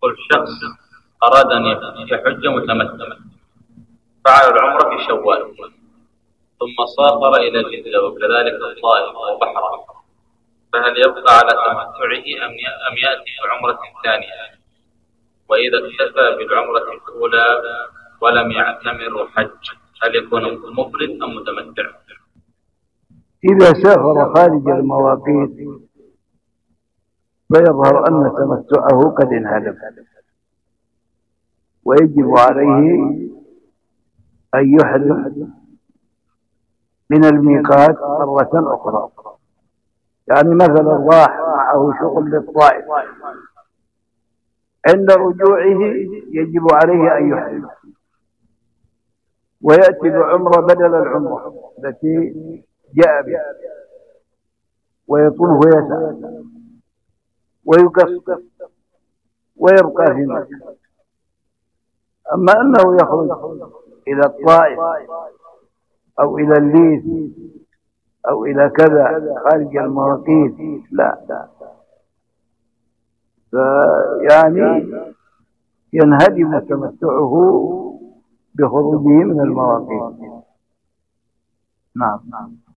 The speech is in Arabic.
يقول شخص أراد أن يحج متمتع، فعل العمرة في شوال، ثم سافر إلى جدة وكذلك الطائف وبحرين، فهل يبقى على تمتعه أم يأتي بعمرة ثانية؟ وإذا اكتفى بالعمرة الأولى ولم يعتمر وحج، هل يكون مفرد أم متمتع؟ إذا سافر خارج المواقيت فيظهر أن تمتعه قد انهدم، ويجب عليه أن يحرم من الميقات مرة أخرى. يعني مثلا راح معه شغل للطائف، عند رجوعه يجب عليه أن يحرم ويأتي بعمرة بدل العمرة التي جاء بها، ويطوف ويسعى ويقصر ويبقى في مكة. أما أنه يخرج إلى الطائف أو إلى الليث أو إلى كذا خارج المواقيت، لا، فيعني ينهدم تمتعه بخروجه من المواقيت. نعم.